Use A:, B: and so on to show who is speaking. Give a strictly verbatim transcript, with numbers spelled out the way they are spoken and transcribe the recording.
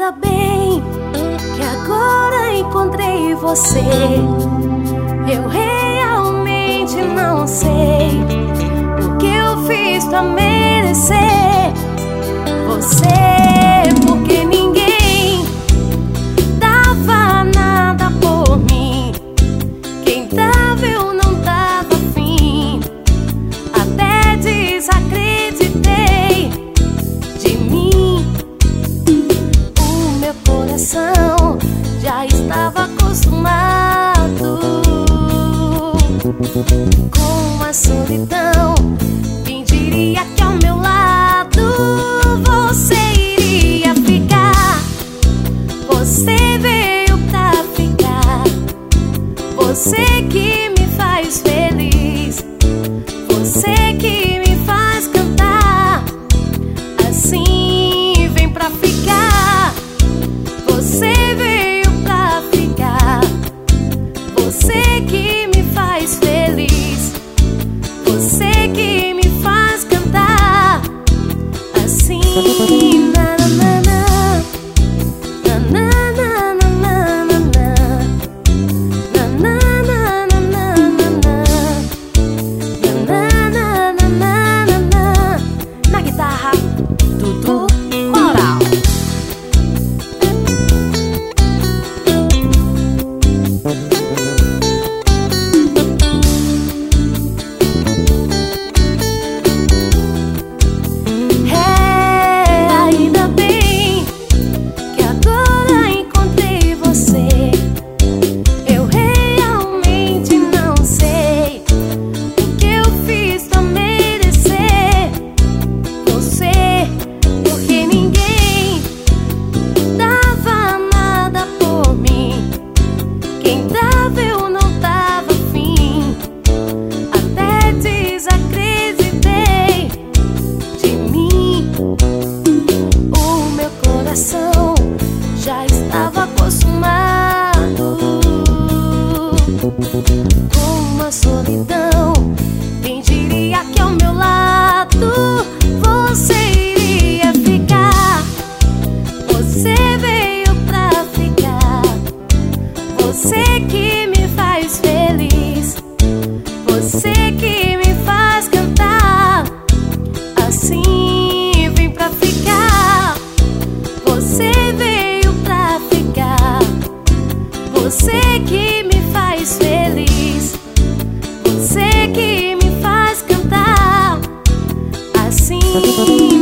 A: Ainda bem que agora encontrei você. Eu realmente não sei o que eu fiz pra merecer você, porque ninguém dava nada por mim. Quem dava eu não tava afim, até desacreditei de mim. O meu coração já estava acostumado com a solidão. Quem diria que ao meu lado você iria ficar? Você veio pra ficar. Você que me faz feliz, você que me faz cantar. Assim vem pra ficar. Você veio pra ficar. Você que me faz feliz, você que me faz cantar. Assim, na na na na na na na na na na na na. Na guitarra, Dudu Coral. Eu não tava afim, até desacreditei de mim. O meu coração já estava acostumado com a solidão. Quem diria que ao meu lado você iria ficar? Você veio pra ficar. Você que me faz feliz, você que me faz cantar. Assim vem pra ficar. Você veio pra ficar. Você que me faz feliz, você que me faz cantar. Assim